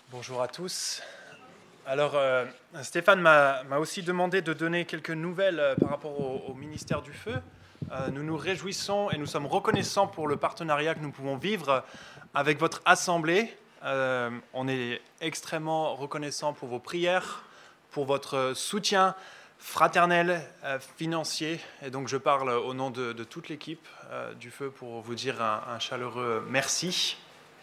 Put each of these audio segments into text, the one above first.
Bonjour à tous. Alors, Stéphane m'a aussi demandé de donner quelques nouvelles par rapport au ministère du Feu. Nous nous réjouissons et nous sommes reconnaissants pour le partenariat que nous pouvons vivre avec votre assemblée. On est extrêmement reconnaissants pour vos prières, pour votre soutien fraternel, financier. Et donc, je parle au nom de toute l'équipe du Feu pour vous dire un chaleureux merci.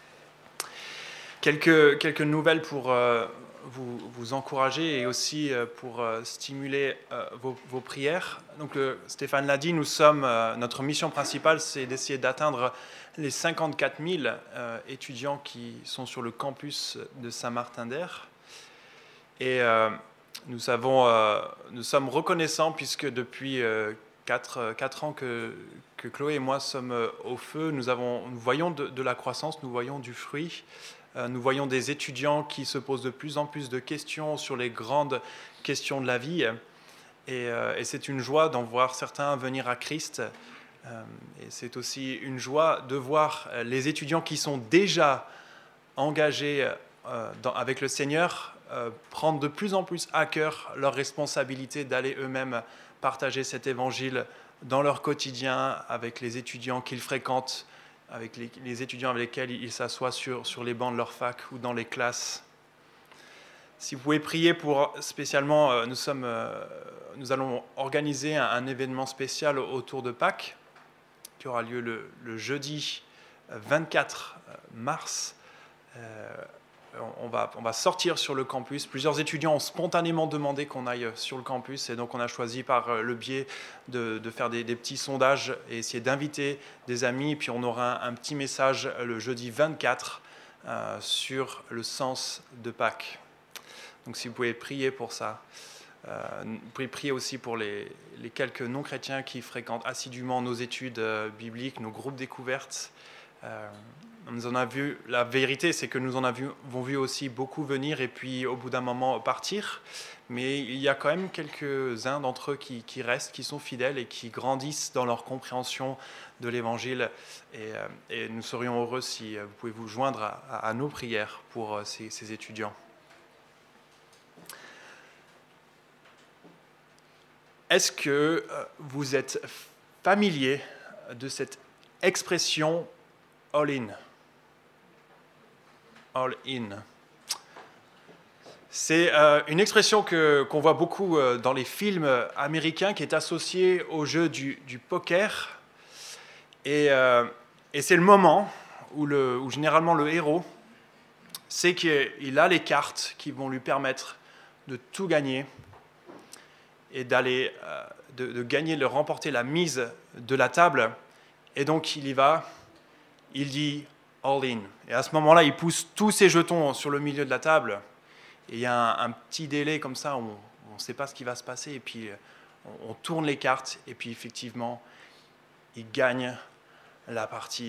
Quelques nouvelles pour vous encourager et aussi pour stimuler vos prières. Donc, Stéphane l'a dit, notre mission principale, c'est d'essayer d'atteindre les 54 000 étudiants qui sont sur le campus de Saint-Martin-d'Air. Et nous sommes reconnaissants puisque depuis 4 ans que Chloé et moi sommes au Feu, nous voyons de la croissance, nous voyons du fruit. Nous voyons des étudiants qui se posent de plus en plus de questions sur les grandes questions de la vie. Et c'est une joie d'en voir certains venir à Christ. Et c'est aussi une joie de voir les étudiants qui sont déjà engagés avec le Seigneur prendre de plus en plus à cœur leur responsabilité d'aller eux-mêmes partager cet évangile dans leur quotidien avec les étudiants qu'ils fréquentent, avec les étudiants avec lesquels ils s'assoient sur les bancs de leur fac ou dans les classes. Si vous pouvez prier pour spécialement, nous allons organiser un événement spécial autour de Pâques qui aura lieu le jeudi 24 mars. On va sortir sur le campus. Plusieurs étudiants ont spontanément demandé qu'on aille sur le campus et donc on a choisi par le biais de faire des petits sondages et essayer d'inviter des amis. Et puis on aura un petit message le jeudi 24 sur le sens de Pâques. Donc si vous pouvez prier pour ça. Vous pouvez prier aussi pour les quelques non-chrétiens qui fréquentent assidûment nos études bibliques, nos groupes découvertes. La vérité, c'est que nous en avons vu aussi beaucoup venir et puis au bout d'un moment partir. Mais il y a quand même quelques-uns d'entre eux qui restent, qui sont fidèles et qui grandissent dans leur compréhension de l'Évangile. Et nous serions heureux si vous pouvez vous joindre à nos prières pour ces étudiants. Est-ce que vous êtes familier de cette expression « all-in » ? All in. C'est une expression qu'on voit beaucoup dans les films américains qui est associée au jeu du poker. Et c'est le moment où généralement le héros sait qu'il a les cartes qui vont lui permettre de tout gagner et de gagner, de remporter la mise de la table. Et donc il y va, il dit all in. Et à ce moment-là, il pousse tous ses jetons sur le milieu de la table. Et il y a un petit délai comme ça, où on ne sait pas ce qui va se passer. Et puis, on tourne les cartes. Et puis, effectivement, il gagne la partie.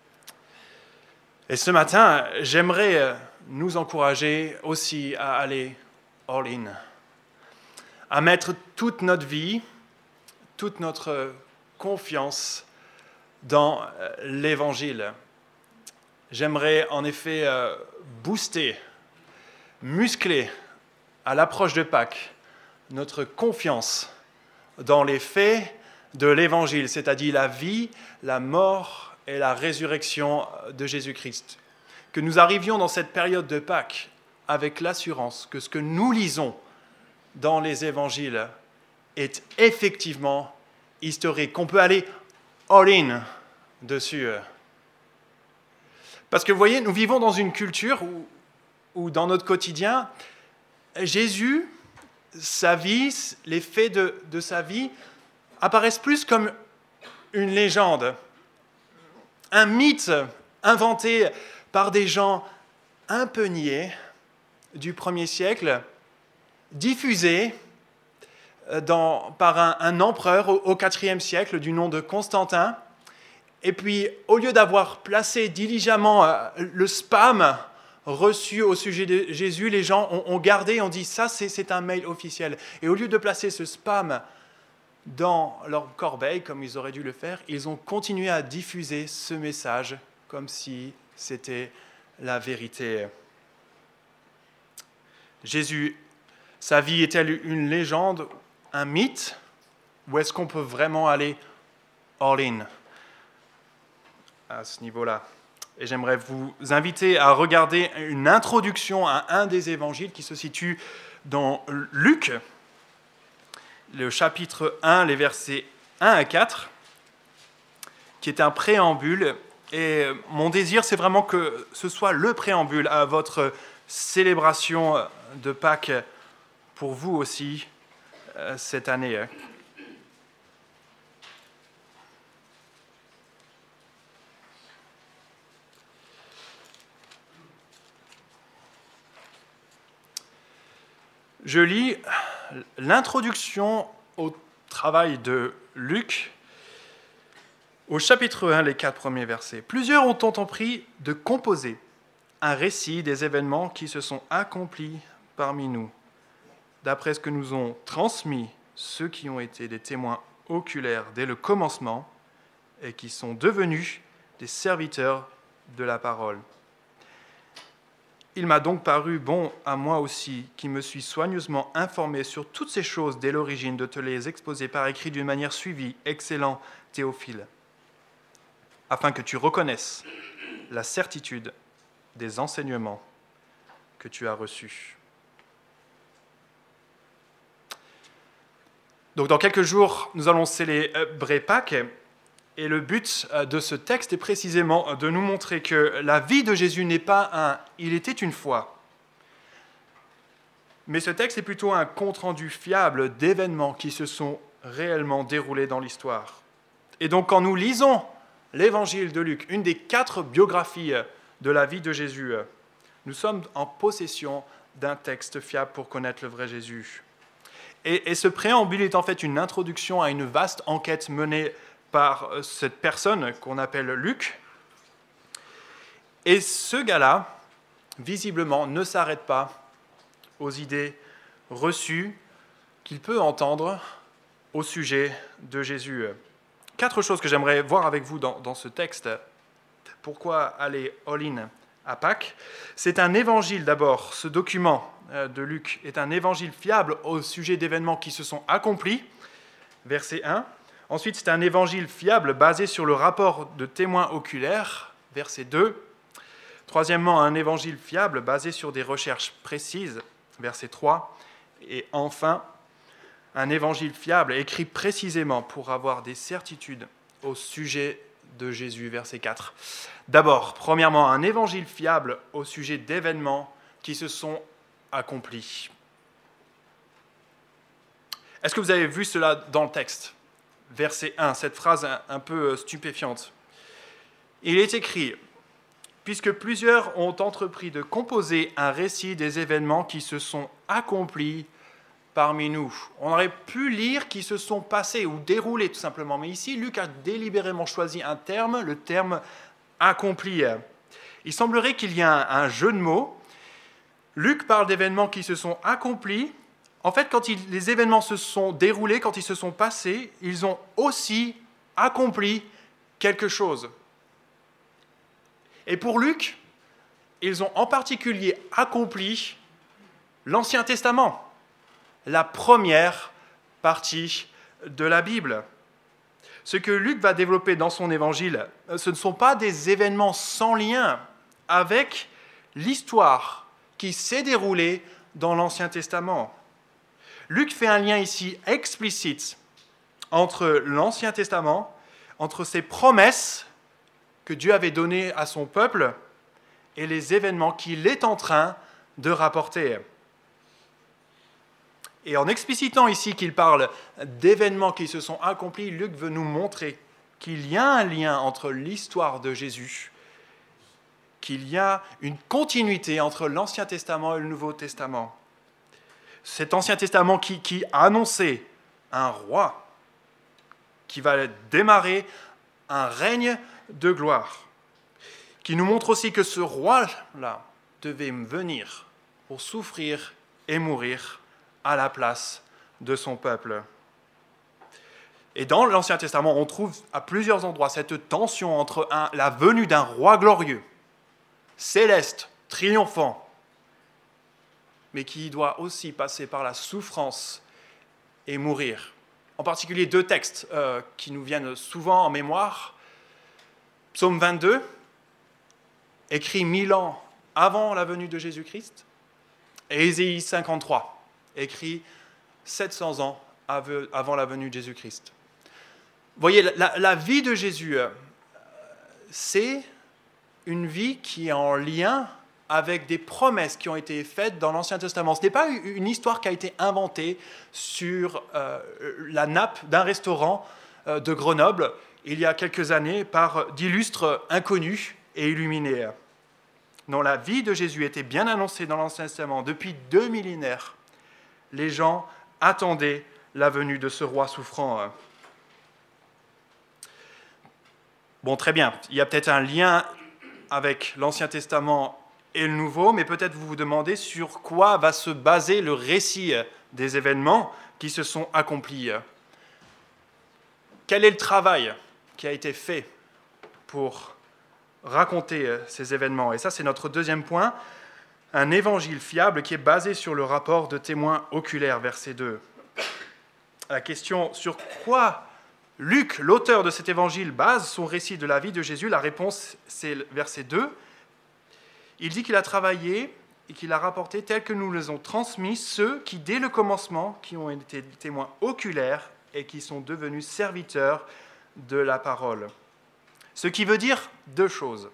Et ce matin, j'aimerais nous encourager aussi à aller all in. À mettre toute notre vie, toute notre confiance dans l'Évangile. J'aimerais en effet booster, muscler à l'approche de Pâques notre confiance dans les faits de l'Évangile, c'est-à-dire la vie, la mort et la résurrection de Jésus-Christ. Que nous arrivions dans cette période de Pâques avec l'assurance que ce que nous lisons dans les Évangiles est effectivement historique, qu'on peut aller all-in dessus. Parce que vous voyez, nous vivons dans une culture où dans notre quotidien, Jésus, sa vie, les faits de sa vie apparaissent plus comme une légende, un mythe inventé par des gens un peu niais du 1er siècle, diffusé par un empereur au 4e siècle du nom de Constantin. Et puis, au lieu d'avoir placé diligemment le spam reçu au sujet de Jésus, les gens ont gardé, ont dit ça, c'est un mail officiel. Et au lieu de placer ce spam dans leur corbeille, comme ils auraient dû le faire, ils ont continué à diffuser ce message comme si c'était la vérité. Jésus, sa vie est-elle une légende, un mythe, ou est-ce qu'on peut vraiment aller all-in à ce niveau-là? Et j'aimerais vous inviter à regarder une introduction à un des évangiles qui se situe dans Luc, le chapitre 1, les versets 1 à 4, qui est un préambule. Et mon désir, c'est vraiment que ce soit le préambule à votre célébration de Pâques pour vous aussi cette année. Je lis l'introduction au travail de Luc, au chapitre 1, les 4 premiers versets. Plusieurs ont entrepris de composer un récit des événements qui se sont accomplis parmi nous, d'après ce que nous ont transmis ceux qui ont été des témoins oculaires dès le commencement et qui sont devenus des serviteurs de la parole. Il m'a donc paru bon à moi aussi, qui me suis soigneusement informé sur toutes ces choses dès l'origine, de te les exposer par écrit d'une manière suivie, excellent Théophile, afin que tu reconnaisses la certitude des enseignements que tu as reçus. Donc dans quelques jours, nous allons célébrer Pâques, et le but de ce texte est précisément de nous montrer que la vie de Jésus n'est pas un « il était une fois », mais ce texte est plutôt un compte-rendu fiable d'événements qui se sont réellement déroulés dans l'histoire. Et donc quand nous lisons l'évangile de Luc, une des 4 biographies de la vie de Jésus, nous sommes en possession d'un texte fiable pour connaître le vrai Jésus. Et ce préambule est en fait une introduction à une vaste enquête menée par cette personne qu'on appelle Luc. Et ce gars-là, visiblement, ne s'arrête pas aux idées reçues qu'il peut entendre au sujet de Jésus. 4 choses que j'aimerais voir avec vous dans ce texte. Pourquoi aller all-in à Pâques? C'est un évangile d'abord. Ce document de Luc est un évangile fiable au sujet d'événements qui se sont accomplis. Verset 1. Ensuite, c'est un évangile fiable basé sur le rapport de témoins oculaires, verset 2. Troisièmement, un évangile fiable basé sur des recherches précises, verset 3. Et enfin, un évangile fiable écrit précisément pour avoir des certitudes au sujet de Jésus, verset 4. D'abord, premièrement, un évangile fiable au sujet d'événements qui se sont accomplis. Est-ce que vous avez vu cela dans le texte ? Verset 1, cette phrase un peu stupéfiante. Il est écrit « Puisque plusieurs ont entrepris de composer un récit des événements qui se sont accomplis parmi nous. » On aurait pu lire « qui se sont passés » ou « déroulés » tout simplement. Mais ici, Luc a délibérément choisi un terme, le terme « accompli ». Il semblerait qu'il y ait un jeu de mots. Luc parle d'événements qui se sont accomplis. En fait, quand les événements se sont déroulés, quand ils se sont passés, ils ont aussi accompli quelque chose. Et pour Luc, ils ont en particulier accompli l'Ancien Testament, la première partie de la Bible. Ce que Luc va développer dans son évangile, ce ne sont pas des événements sans lien avec l'histoire qui s'est déroulée dans l'Ancien Testament. Luc fait un lien ici explicite entre l'Ancien Testament, entre ses promesses que Dieu avait données à son peuple et les événements qu'il est en train de rapporter. Et en explicitant ici qu'il parle d'événements qui se sont accomplis, Luc veut nous montrer qu'il y a un lien entre l'histoire de Jésus, qu'il y a une continuité entre l'Ancien Testament et le Nouveau Testament. Cet Ancien Testament qui annonçait un roi qui va démarrer un règne de gloire, qui nous montre aussi que ce roi-là devait venir pour souffrir et mourir à la place de son peuple. Et dans l'Ancien Testament, on trouve à plusieurs endroits cette tension entre la venue d'un roi glorieux, céleste, triomphant, mais qui doit aussi passer par la souffrance et mourir. En particulier 2 textes qui nous viennent souvent en mémoire. Psaume 22, écrit 1000 ans avant la venue de Jésus-Christ, et Ésaïe 53, écrit 700 ans avant la venue de Jésus-Christ. Vous voyez, la vie de Jésus, c'est une vie qui est en lien avec des promesses qui ont été faites dans l'Ancien Testament. Ce n'est pas une histoire qui a été inventée sur la nappe d'un restaurant de Grenoble il y a quelques années par d'illustres inconnus et illuminés. Non, la vie de Jésus était bien annoncée dans l'Ancien Testament. Depuis 2 millénaires, les gens attendaient la venue de ce roi souffrant. Bon, très bien, il y a peut-être un lien avec l'Ancien Testament et le Nouveau, mais peut-être vous vous demandez sur quoi va se baser le récit des événements qui se sont accomplis. Quel est le travail qui a été fait pour raconter ces événements? Et ça, c'est notre deuxième point, un évangile fiable qui est basé sur le rapport de témoins oculaires, verset 2. La question sur quoi Luc, l'auteur de cet évangile, base son récit de la vie de Jésus, la réponse, c'est verset 2. Il dit qu'il a travaillé et qu'il a rapporté tel que nous les ont transmis ceux qui, dès le commencement, qui ont été témoins oculaires et qui sont devenus serviteurs de la parole. Ce qui veut dire 2 choses.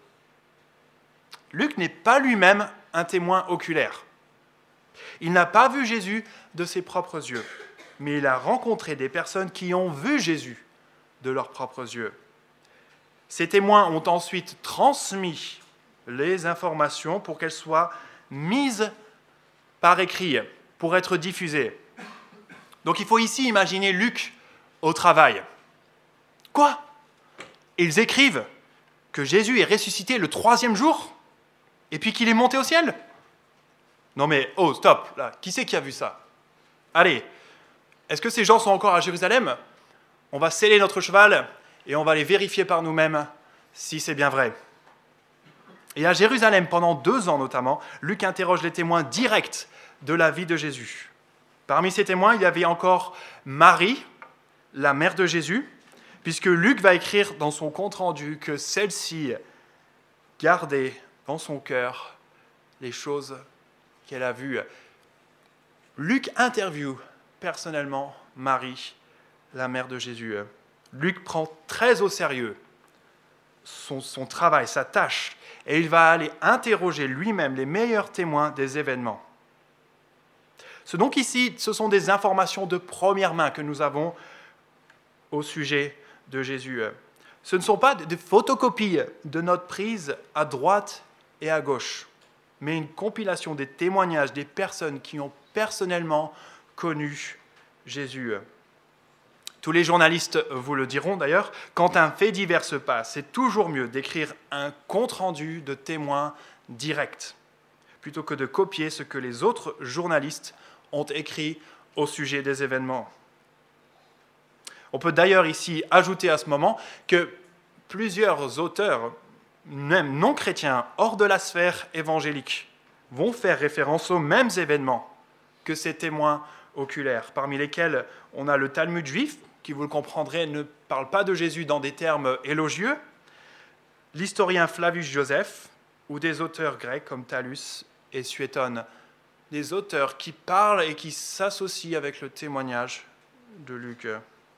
Luc n'est pas lui-même un témoin oculaire. Il n'a pas vu Jésus de ses propres yeux, mais il a rencontré des personnes qui ont vu Jésus de leurs propres yeux. Ces témoins ont ensuite transmis les informations pour qu'elles soient mises par écrit, pour être diffusées. Donc il faut ici imaginer Luc au travail. Quoi ? Ils écrivent que Jésus est ressuscité le 3e jour et puis qu'il est monté au ciel ? Non mais, oh stop, là, qui c'est qui a vu ça ? Allez, est-ce que ces gens sont encore à Jérusalem ? On va sceller notre cheval et on va les vérifier par nous-mêmes si c'est bien vrai. Et à Jérusalem, pendant 2 ans notamment, Luc interroge les témoins directs de la vie de Jésus. Parmi ces témoins, il y avait encore Marie, la mère de Jésus, puisque Luc va écrire dans son compte-rendu que celle-ci gardait dans son cœur les choses qu'elle a vues. Luc interviewe personnellement Marie, la mère de Jésus. Luc prend très au sérieux son travail, sa tâche, et il va aller interroger lui-même les meilleurs témoins des événements. Donc ici, ce sont des informations de première main que nous avons au sujet de Jésus. Ce ne sont pas des photocopies de notes prises à droite et à gauche, mais une compilation des témoignages des personnes qui ont personnellement connu Jésus. Tous les journalistes vous le diront d'ailleurs, quand un fait divers se passe, c'est toujours mieux d'écrire un compte-rendu de témoins directs, plutôt que de copier ce que les autres journalistes ont écrit au sujet des événements. On peut d'ailleurs ici ajouter à ce moment que plusieurs auteurs, même non chrétiens, hors de la sphère évangélique, vont faire référence aux mêmes événements que ces témoins oculaires, parmi lesquels on a le Talmud juif, qui, vous le comprendrez, ne parle pas de Jésus dans des termes élogieux, l'historien Flavius Joseph, ou des auteurs grecs comme Thallus et Suétone, des auteurs qui parlent et qui s'associent avec le témoignage de Luc.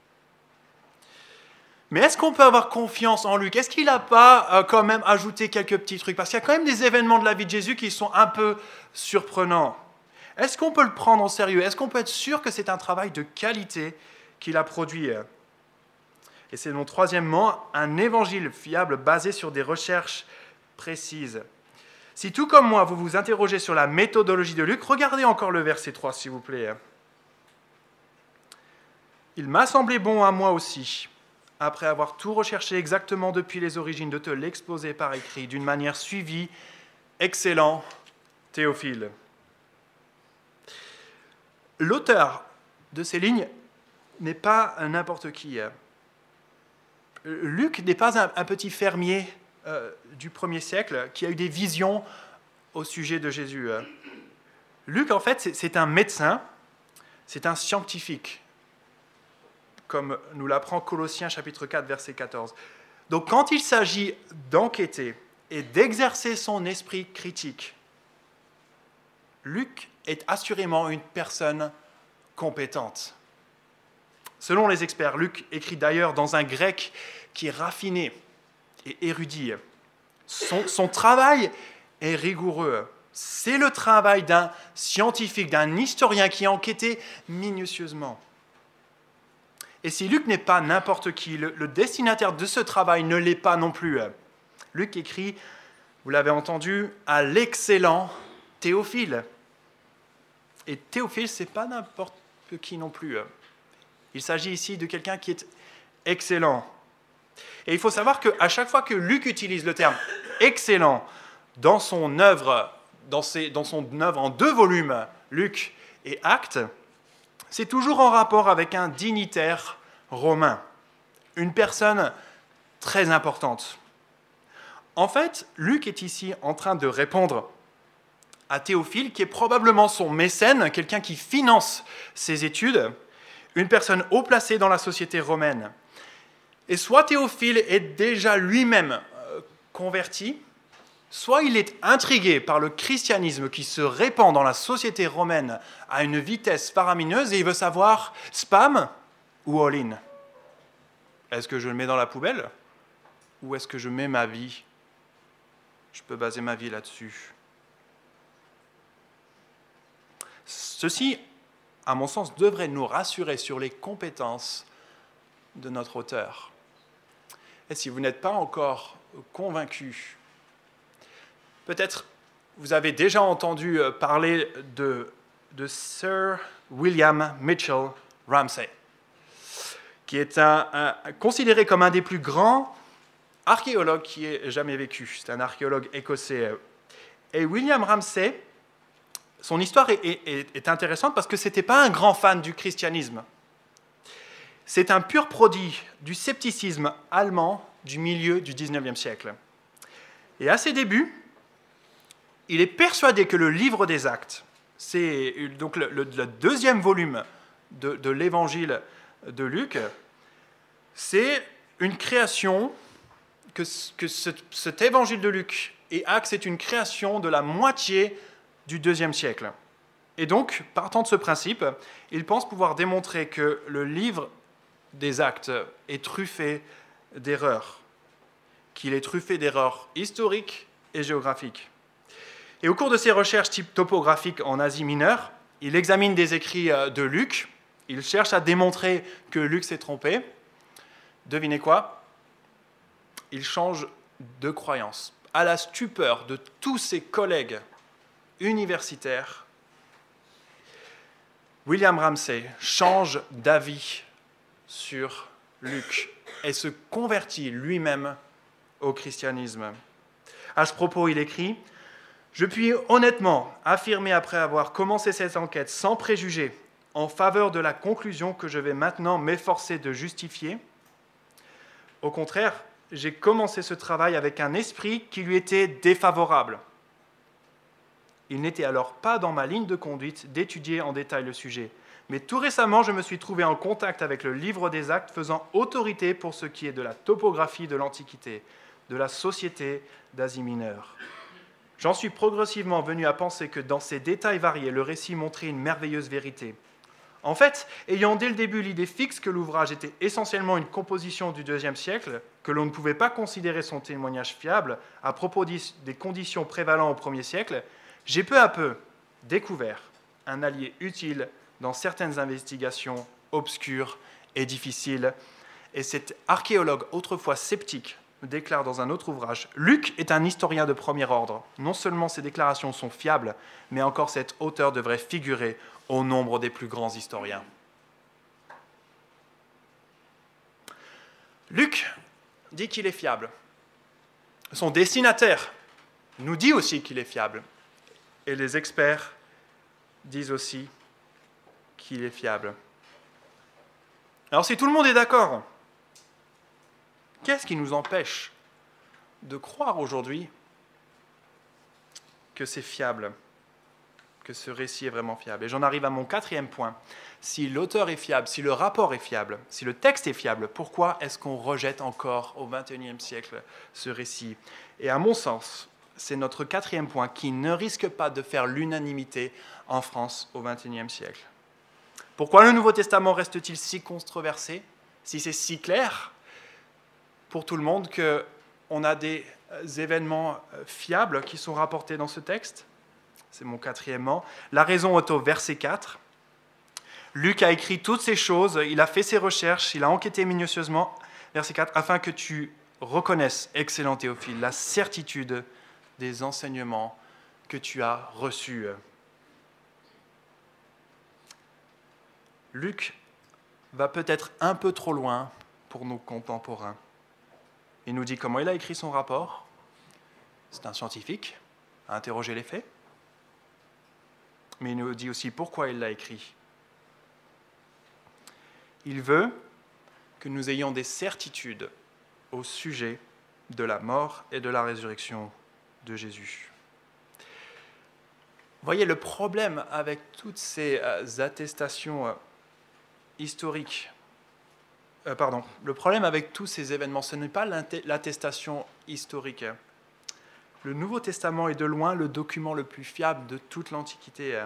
Mais est-ce qu'on peut avoir confiance en Luc ? Est-ce qu'il n'a pas quand même ajouté quelques petits trucs ? Parce qu'il y a quand même des événements de la vie de Jésus qui sont un peu surprenants. Est-ce qu'on peut le prendre au sérieux ? Est-ce qu'on peut être sûr que c'est un travail de qualité qu'il a produit ? Et c'est donc troisièmement, un évangile fiable basé sur des recherches précises. Si tout comme moi, vous vous interrogez sur la méthodologie de Luc, regardez encore le verset 3, s'il vous plaît. « Il m'a semblé bon à moi aussi, après avoir tout recherché exactement depuis les origines, de te l'exposer par écrit, d'une manière suivie, excellent Théophile. » L'auteur de ces lignes n'est pas n'importe qui. Luc n'est pas un petit fermier du 1er siècle qui a eu des visions au sujet de Jésus. Luc, en fait, c'est un médecin, c'est un scientifique, comme nous l'apprend Colossiens chapitre 4, verset 14. Donc quand il s'agit d'enquêter et d'exercer son esprit critique, Luc est assurément une personne compétente. Selon les experts, Luc écrit d'ailleurs dans un grec qui est raffiné et érudit. Son travail est rigoureux. C'est le travail d'un scientifique, d'un historien qui a enquêté minutieusement. Et si Luc n'est pas n'importe qui, le destinataire de ce travail ne l'est pas non plus. Luc écrit, vous l'avez entendu, à l'excellent Théophile. Et Théophile, ce n'est pas n'importe qui non plus. Il s'agit ici de quelqu'un qui est excellent. Et il faut savoir qu'à chaque fois que Luc utilise le terme excellent dans son œuvre, dans son œuvre en 2 volumes, Luc et Actes, c'est toujours en rapport avec un dignitaire romain, une personne très importante. En fait, Luc est ici en train de répondre à Théophile, qui est probablement son mécène, quelqu'un qui finance ses études, une personne haut placée dans la société romaine. Et soit Théophile est déjà lui-même converti, soit il est intrigué par le christianisme qui se répand dans la société romaine à une vitesse faramineuse et il veut savoir spam ou all-in. Est-ce que je le mets dans la poubelle ou est-ce que je mets ma vie? Je peux baser ma vie là-dessus. Ceci, à mon sens, devrait nous rassurer sur les compétences de notre auteur. Et si vous n'êtes pas encore convaincu, peut-être vous avez déjà entendu parler de Sir William Mitchell Ramsay, qui est considéré comme un des plus grands archéologues qui ait jamais vécu. C'est un archéologue écossais. Et William Ramsay, son histoire est intéressante parce que ce n'était pas un grand fan du christianisme. C'est un pur produit du scepticisme allemand du milieu du XIXe siècle. Et à ses débuts, il est persuadé que le livre des Actes, c'est donc le 2e volume de l'évangile de Luc, c'est une création, que cet évangile de Luc et Actes, c'est une création de la moitié du IIe siècle. Et donc, partant de ce principe, il pense pouvoir démontrer que le livre des Actes est truffé d'erreurs, qu'il est truffé d'erreurs historiques et géographiques. Et au cours de ses recherches type topographiques en Asie mineure, il examine des écrits de Luc, il cherche à démontrer que Luc s'est trompé. Devinez quoi? Il change de croyance. À la stupeur de tous ses collègues universitaires, William Ramsay change d'avis sur Luc et se convertit lui-même au christianisme. À ce propos, il écrit « Je puis honnêtement affirmer après avoir commencé cette enquête sans préjugés en faveur de la conclusion que je vais maintenant m'efforcer de justifier. Au contraire, j'ai commencé ce travail avec un esprit qui lui était défavorable. Il n'était alors pas dans ma ligne de conduite d'étudier en détail le sujet. Mais tout récemment, je me suis trouvé en contact avec le livre des Actes faisant autorité pour ce qui est de la topographie de l'Antiquité, de la société d'Asie mineure. J'en suis progressivement venu à penser que dans ces détails variés, le récit montrait une merveilleuse vérité. En fait, ayant dès le début l'idée fixe que l'ouvrage était essentiellement une composition du IIe siècle, que l'on ne pouvait pas considérer son témoignage fiable à propos des conditions prévalant au Ier siècle, j'ai peu à peu découvert un allié utile dans certaines investigations obscures et difficiles. Et cet archéologue autrefois sceptique me déclare dans un autre ouvrage, Luc est un historien de premier ordre. Non seulement ses déclarations sont fiables, mais encore cet auteur devrait figurer au nombre des plus grands historiens. Luc dit qu'il est fiable. Son destinataire nous dit aussi qu'il est fiable. Et les experts disent aussi qu'il est fiable. Alors si tout le monde est d'accord, qu'est-ce qui nous empêche de croire aujourd'hui que c'est fiable, que ce récit est vraiment fiable. Et j'en arrive à mon 4e point. Si l'auteur est fiable, si le rapport est fiable, si le texte est fiable, pourquoi est-ce qu'on rejette encore au XXIe siècle ce récit? Et à mon sens, c'est notre 4e point qui ne risque pas de faire l'unanimité en France au XXIe siècle. Pourquoi le Nouveau Testament reste-t-il si controversé, si c'est si clair pour tout le monde qu'on a des événements fiables qui sont rapportés dans ce texte? C'est mon 4e. La raison est au verset 4. Luc a écrit toutes ces choses, il a fait ses recherches, il a enquêté minutieusement, verset 4, afin que tu reconnaisses, excellent Théophile, la certitude des enseignements que tu as reçus. Luc va peut-être un peu trop loin pour nos contemporains. Il nous dit comment il a écrit son rapport. C'est un scientifique, a interrogé les faits. Mais il nous dit aussi pourquoi il l'a écrit. Il veut que nous ayons des certitudes au sujet de la mort et de la résurrection de Jésus. Voyez, le problème avec toutes ces attestations historiques, le problème avec tous ces événements, ce n'est pas l'attestation historique. Le Nouveau Testament est de loin le document le plus fiable de toute l'Antiquité.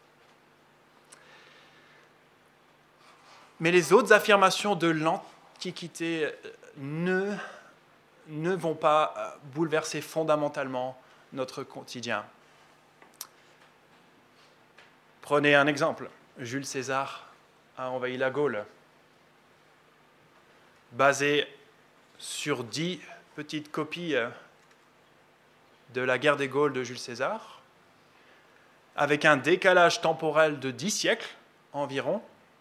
Mais les autres affirmations de l'Antiquité ne vont pas bouleverser fondamentalement notre quotidien. Prenez un exemple. Jules César a envahi la Gaule. Basé sur 10 petites copies de la guerre des Gaules de Jules César, avec un décalage temporel de 10 siècles environ,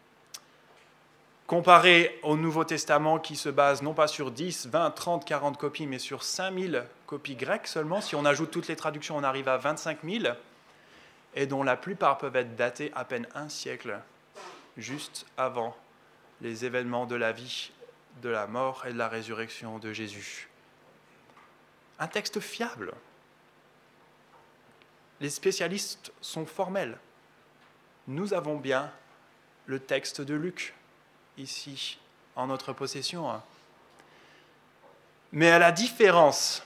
comparé au Nouveau Testament qui se base non pas sur 10, 20, 30, 40 copies, mais sur 5000 copies grecques seulement. Si on ajoute toutes les traductions, on arrive à 25 000, et dont la plupart peuvent être datées à peine un siècle, juste avant les événements de la vie, de la mort et de la résurrection de Jésus. Un texte fiable. Les spécialistes sont formels. Nous avons bien le texte de Luc, ici, en notre possession. Mais à la différence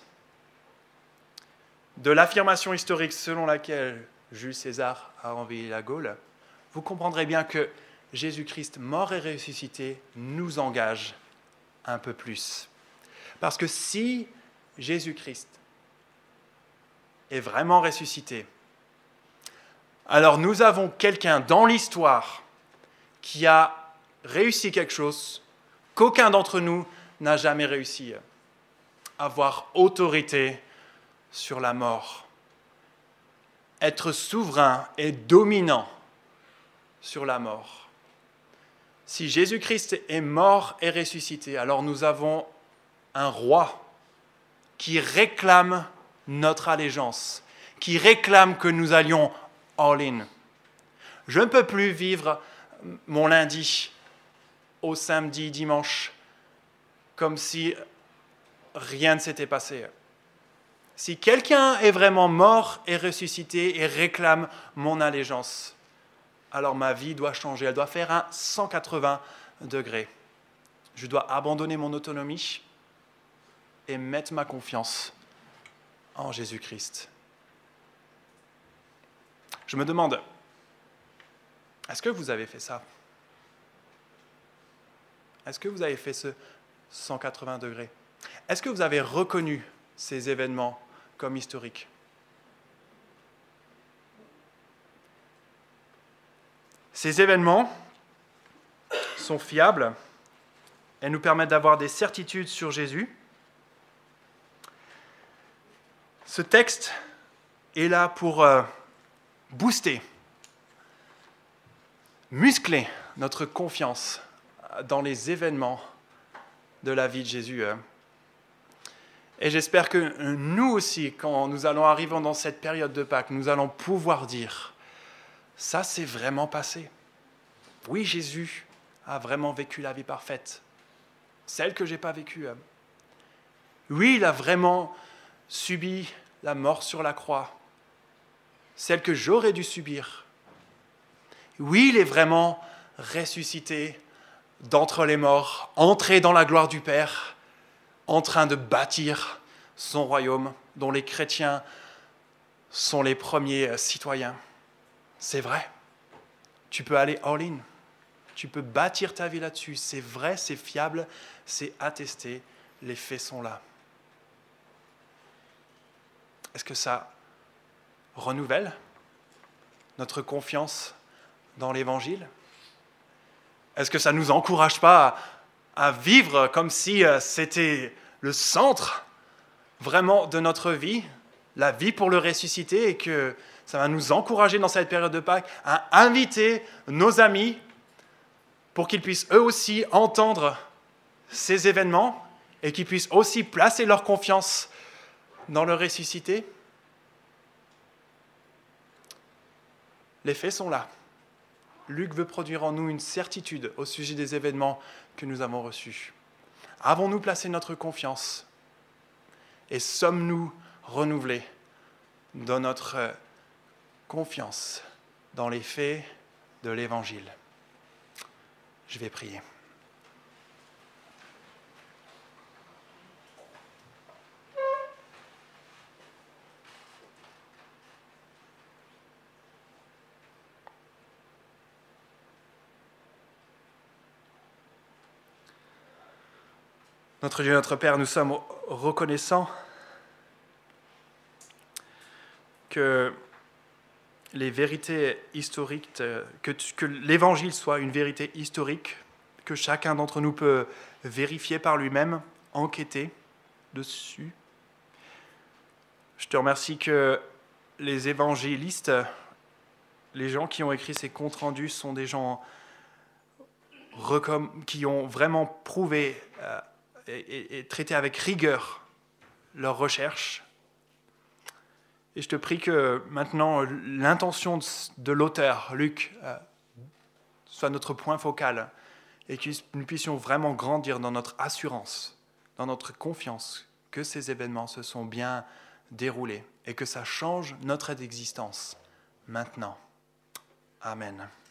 de l'affirmation historique selon laquelle Jules César a envahi la Gaule, vous comprendrez bien que Jésus-Christ, mort et ressuscité, nous engage un peu plus. Parce que si Jésus-Christ est vraiment ressuscité, alors nous avons quelqu'un dans l'histoire qui a réussi quelque chose qu'aucun d'entre nous n'a jamais réussi, avoir autorité sur la mort, être souverain et dominant sur la mort. Si Jésus-Christ est mort et ressuscité, alors nous avons un roi qui réclame notre allégeance, qui réclame que nous allions all-in. Je ne peux plus vivre mon lundi au samedi, dimanche, comme si rien ne s'était passé. Si quelqu'un est vraiment mort et ressuscité et réclame mon allégeance, alors ma vie doit changer, elle doit faire un 180 degrés. Je dois abandonner mon autonomie et mettre ma confiance en Jésus-Christ. Je me demande, est-ce que vous avez fait ça? Est-ce que vous avez fait ce 180 degrés? Est-ce que vous avez reconnu ces événements comme historiques? Ces événements sont fiables et nous permettent d'avoir des certitudes sur Jésus. Ce texte est là pour booster, muscler notre confiance dans les événements de la vie de Jésus. Et j'espère que nous aussi, quand nous allons arriver dans cette période de Pâques, nous allons pouvoir dire, ça s'est vraiment passé. Oui, Jésus a vraiment vécu la vie parfaite, celle que je n'ai pas vécue. Oui, il a vraiment subi la mort sur la croix. celle que j'aurais dû subir. Oui, il est vraiment ressuscité d'entre les morts, entré dans la gloire du Père, en train de bâtir son royaume dont les chrétiens sont les premiers citoyens. C'est vrai. Tu peux aller all-in. Tu peux bâtir ta vie là-dessus. C'est vrai, c'est fiable, c'est attesté. Les faits sont là. Est-ce que ça renouvelle notre confiance dans l'Évangile? Est-ce que ça ne nous encourage pas à vivre comme si c'était le centre vraiment de notre vie, la vie pour le ressuscité, et que ça va nous encourager dans cette période de Pâques à inviter nos amis pour qu'ils puissent eux aussi entendre ces événements et qu'ils puissent aussi placer leur confiance dans le ressuscité? Les faits sont là. Luc veut produire en nous une certitude au sujet des événements que nous avons reçus. Avons-nous placé notre confiance et sommes-nous renouvelés dans notre confiance dans les faits de l'Évangile? Je vais prier. Notre Dieu, notre Père, nous sommes reconnaissants que les vérités historiques, que l'Évangile soit une vérité historique, que chacun d'entre nous peut vérifier par lui-même, enquêter dessus. Je te remercie que les évangélistes, les gens qui ont écrit ces comptes rendus, sont des gens qui ont vraiment prouvé et traité avec rigueur leurs recherches. Et je te prie que maintenant l'intention de l'auteur, Luc, soit notre point focal et que nous puissions vraiment grandir dans notre assurance, dans notre confiance que ces événements se sont bien déroulés et que ça change notre existence maintenant. Amen.